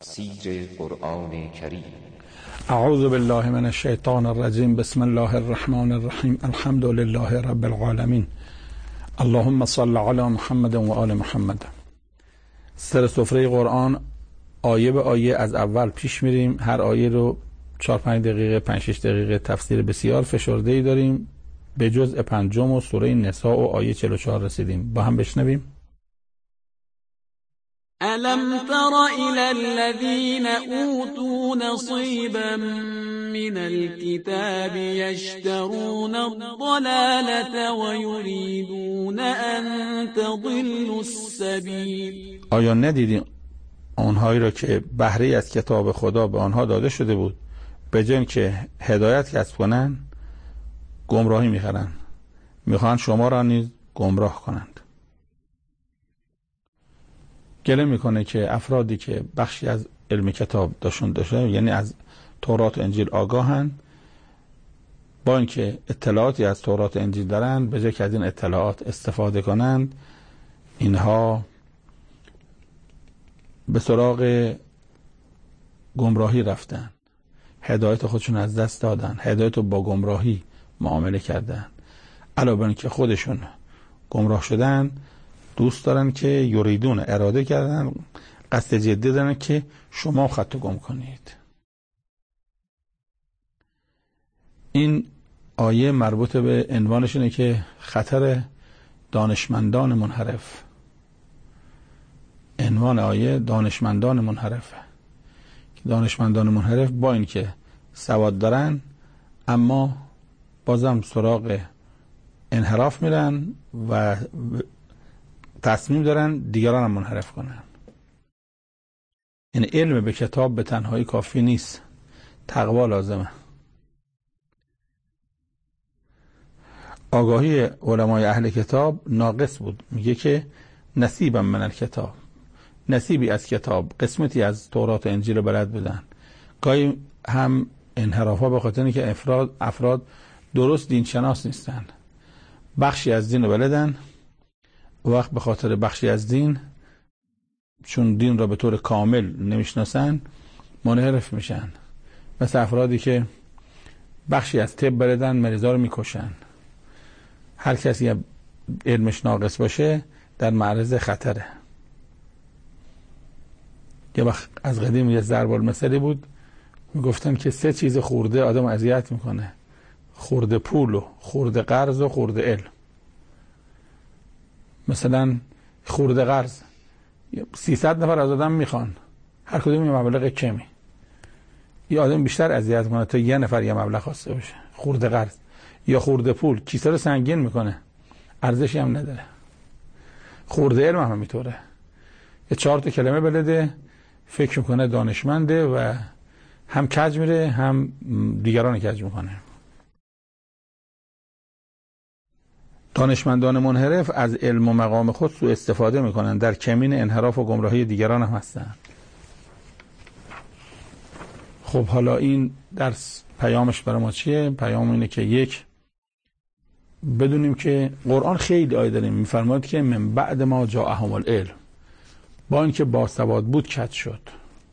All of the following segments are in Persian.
تفسیر قرآن کریم. اعوذ بالله من الشیطان الرجیم. بسم الله الرحمن الرحیم. الحمد لله رب العالمین. اللهم صل علی محمد و آل محمد. سر سفره قرآن آیه به آیه از اول پیش میریم. هر آیه رو 4-5 دقیقه 5-6 دقیقه تفسیر بسیار فشرده‌ای داریم. به جزء پنجم و سوره نساء و آیه 44 رسیدیم. با هم بشنویم. ألم تر إلى الذين أوتوا نصيبا من الكتاب يشترون الضلالة ويريدون أن تضلوا السبيل. آیا ندیدیم آنهایی را که بهره از کتاب خدا به آنها داده شده بود به جای که هدایت کسب کنند گمراهی می‌خرند، می‌خواهند شما را نیز گمراه کنند. گله میکنه که افرادی که بخشی از علم کتاب داشته یعنی از تورات و انجیل آگاهن، با اینکه اطلاعاتی از تورات و انجیل دارند به جای که از این اطلاعات استفاده کنند اینها به سراغ گمراهی رفتن، هدایت خودشون از دست دادن، هدایت رو با گمراهی معامله کردن. علاوه بر اینکه خودشون گمراه شدن دوست دارن که یریدون اراده کردن، قصد جدی دارن که شما خط گم کنید. این آیه مربوط به عنوانش اینه که خطر دانشمندان منحرف. عنوان آیه دانشمندان منحرفه که دانشمندان منحرف با این که سواد دارن اما بازم سراغ انحراف میرن و تصمیم دارن دیگران هم منحرف کنن. یعنی علم به کتاب به تنهایی کافی نیست، تقوا لازمه. آگاهی علمای اهل کتاب ناقص بود. میگه که نصیبا من الکتاب، نصیبی از کتاب، قسمتی از تورات و انجیل رو بلد بودن. گاهی هم انحرافا به خاطر اینکه افراد درست دین شناس نیستن، بخشی از دین رو بلدن، وقت به خاطر بخشی از دین چون دین را به طور کامل نمیشناسن منحرف میشن. مثل افرادی که بخشی از طب بلدن مریضا رو میکشن. هر کسی علمش ناقص باشه در معرض خطره. یه وقت از قدیم یه ضرب المثلی بود، میگفتن که 3 چیز خورده آدم اذیت میکنه: خورده پول و خورده قرض و خورده علم. مثلا خورده قرض 300 نفر از آدم میخوان، هر کدوم یه مبلغ کمی، یه آدم بیشتر اذیت کنه تا یه نفر یه مبلغ خواسته باشه. خورده قرض یا خورده پول کیسه رو سنگین میکنه، ارزشی هم نداره. خورده علم هم میطوره، یه 4 تا کلمه بلده فکر میکنه دانشمنده و هم کج میره هم دیگران کج میکنه. دانشمندان منحرف از علم و مقام خود سوء استفاده میکنن، در کمین انحراف و گمراهی دیگران هم هستن. خب حالا این درس پیامش برای ما چیه؟ پیام اینه که یک، بدونیم که قرآن خیلی آیه داریم میفرماید که من بعد ما جاءهم العلم، با اینکه باسواد بود کج شد.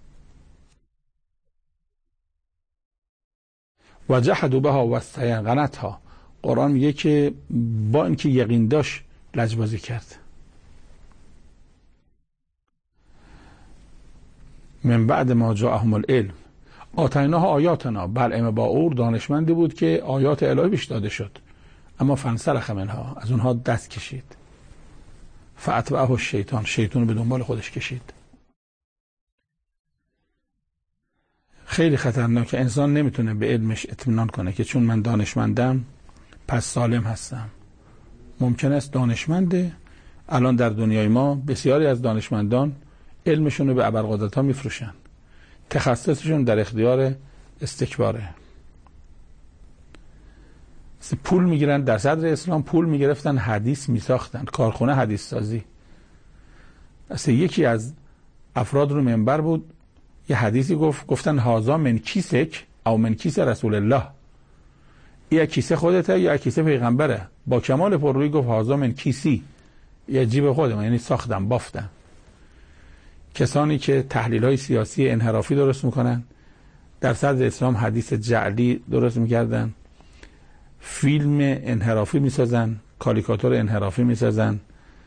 و جحدوا بها و استیقنتها، قرآن میگه که با اینکه یقین داشت لجبازی کرد. من بعد ما جاءهم العلم آتیناها آیاتنا، بلعم باور دانشمندی بود که آیات الهی بهش داده شد اما فانسلخ منها، از اونها دست کشید. فاتبعه الشیطان، شیطان به دنبال خودش کشید. خیلی خطرناکه. انسان نمیتونه به علمش اطمینان کنه که چون من دانشمندم پس سالم هستم. ممکن است دانشمنده، الان در دنیای ما بسیاری از دانشمندان علمشون رو به ابرقدرت‌ها میفروشن، تخصصشون در اختیار استکباره. پول میگیرن، در صدر اسلام پول میگرفتن حدیث میساختن، کارخونه حدیث سازی. اصلا یکی از افراد رو منبر بود یه حدیثی گفتن هازا من کیسک او من کیس رسول الله، یا کیسه خودته یا کیسه پیغمبره. با کمال پررویی گفت هازا من کیسی، یا جیب خودم، یعنی ساختم بافتم. کسانی که تحلیل‌های سیاسی انحرافی درست میکنن، در صدر اسلام حدیث جعلی درست میکردن، فیلم انحرافی میسازن، کاریکاتور انحرافی میسازن،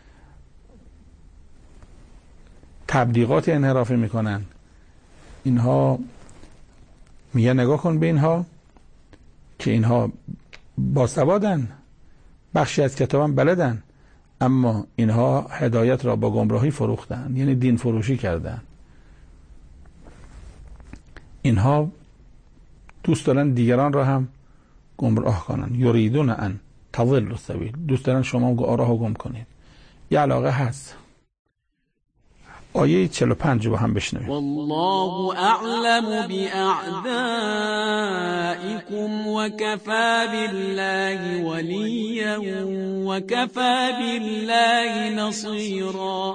تبلیغات انحرافی میکنن. اینها میگه نگاه کن به اینها که اینها باسوادن، بخشی از کتابم بلدن، اما اینها هدایت را با گمراهی فروختن، یعنی دین فروشی کردن. اینها دوست دارن دیگران را هم گمراه کنن. یریدون ان تضلوا السبیل، دوست دارن شما راه گم کنید. یه علاقه هست. آیه 45 با هم بشنوید. والله اعلم باعدائكم وكفى بالله وليا وكفى بالله نصيرا.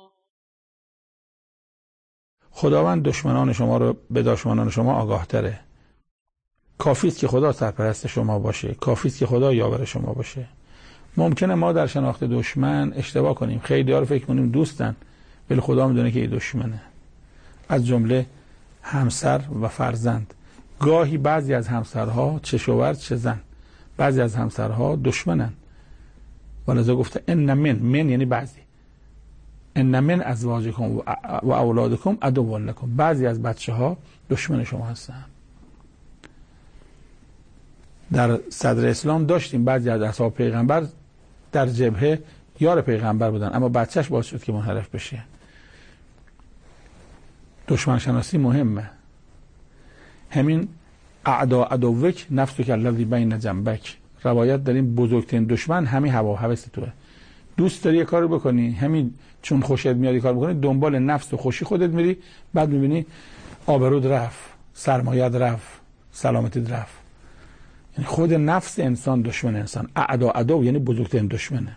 خداوند دشمنان شما رو به دشمنان شما آگاه تره. کافی است که خدا سرپرست شما باشه، کافی است که خدا یاور شما باشه. ممکنه ما در شناخت دشمن اشتباه کنیم، خیلی‌ها رو فکر کنیم دوستن، ولی خدا میدونه که این دشمنه. از جمله همسر و فرزند. گاهی بعضی از همسرها چه شوهر چه زن، بعضی از همسرها دشمنن. ولذا گفته ان من یعنی بعضی، ان من ازواجکم و اولادکم عدو لکم، بعضی از بچه‌ها دشمن شما هستن. در صدر اسلام داشتیم بعضی از اصحاب پیغمبر در جبهه یار پیغمبر بودن، اما بچهش باعث شد که منحرف بشه. دشمن شناسی مهمه. همین اعدا عدوک نفسک الذی بین جنبک، روایت داریم بزرگترین دشمن همین هوا و هوس توه. دوست داری یه کارو بکنی، همین چون خوشت میاد کار بکنی، دنبال نفس و خوشی خودت میری، بعد میبینی آبرود رفت، سرمایه‌ات رفت، سلامتیت رفت. یعنی خود نفس انسان دشمن انسان. اعدا عدو یعنی بزرگترین دشمنه.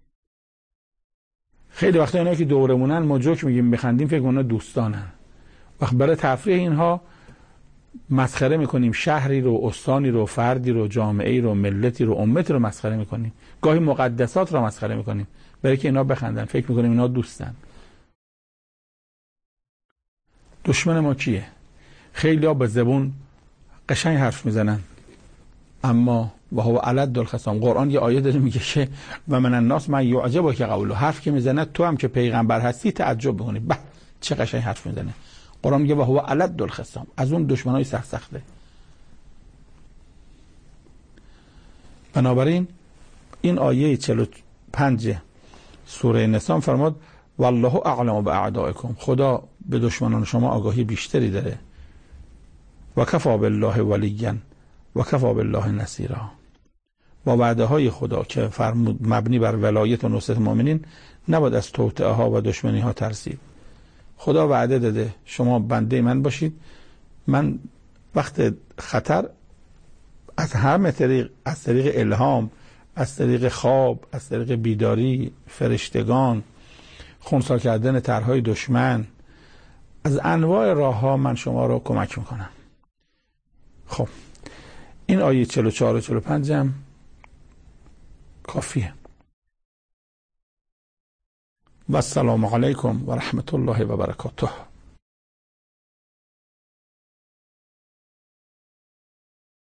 خیلی وقتا اینا که دورمونن ما جوک میگیم بخندیم، فکر کنن دوستانن. وقت برای تفریح اینها مسخره میکنیم، شهری رو، استانی رو، فردی رو، جامعه‌ای رو، ملتی رو، امتی رو مسخره میکنیم. گاهی مقدسات رو مسخره میکنیم برای که اینا بخندن، فکر میکنیم اینا دوستن. دشمن ما کیه؟ خیلی‌ها به زبون قشنگ حرف میزنن، اما و هو علد الخصام. قرآن یه آیه داره میگه که و من الناس من یعجبک قوله، حرف که میزنه تو هم که پیغمبر هستی تعجب میکنی، به چه قشنگ حرف میزنه. قرآن میگه و هو علد الخصام، از اون دشمنای سخته. بنابراین این آیه 45 سوره نساء فرمود والله اعلم باعدائکم، خدا به دشمنان شما آگاهی بیشتری داره. و کفی بالله ولیا و کفی بالله نصیرا. با وعده های خدا که فرمود مبنی بر ولایت و نصرت مؤمنین، نباید از توطئه ها و دشمنی ها ترسید. خدا وعده داده شما بنده من باشید، من وقت خطر از همه طریق، از طریق الهام، از طریق خواب، از طریق بیداری، فرشتگان، خنثی کردن طرحهای دشمن، از انواع راه ها من شما رو کمک میکنم. خب این آیه 44 و 45 هم کافیه. و السلام علیکم و رحمت الله و برکاته.